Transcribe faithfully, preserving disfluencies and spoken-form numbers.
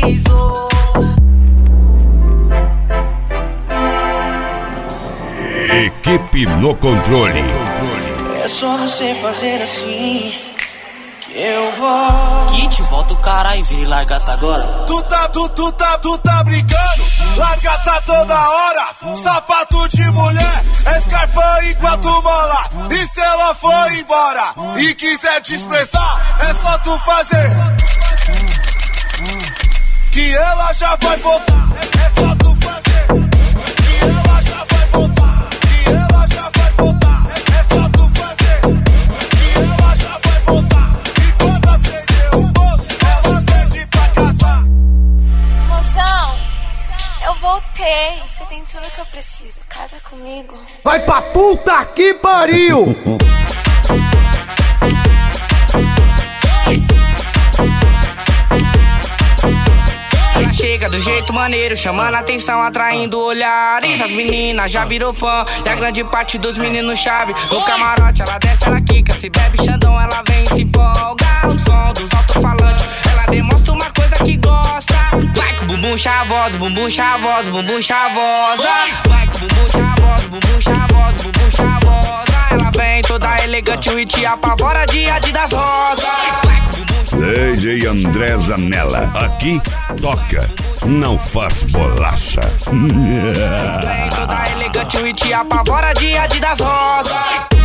deslizou. Equipe no controle. É só você fazer assim que eu vou. Kit, volta o cara e vem largata agora. Tu tá, tu, tu tá, tu tá brincando. Largata toda hora. Sapato de mulher, escarpa enquanto mola. E se ela for embora e quiser te expressar, é só tu fazer que ela já vai voltar. É só tu fazer que ela já vai voltar. Que ela já vai voltar. É só tu fazer que ela já vai voltar. E quando acender o bolso, ela pede pra casar. Mozão, eu voltei. Você tem tudo que eu preciso. Casa comigo. Vai pra puta que pariu! Ela chega do jeito maneiro, chamando a atenção, atraindo olhares. As meninas já virou fã e a grande parte dos meninos chave. No camarote ela desce, ela quica, se bebe xandão, ela vem e se empolga. O som dos alto-falantes, ela demonstra uma coisa que gosta. Vai com o bumbum chavoso, bumbum chavoso, bumbum chavosa. Vai com o bumbum chavoso, bumbum chavoso, bumbum chavosa. Ela vem toda elegante, o hit apavora dia de das rosas. D J André Zanella, aqui toca, não faz bolacha. Vem toda elegante, o hit apavora dia de das rosas.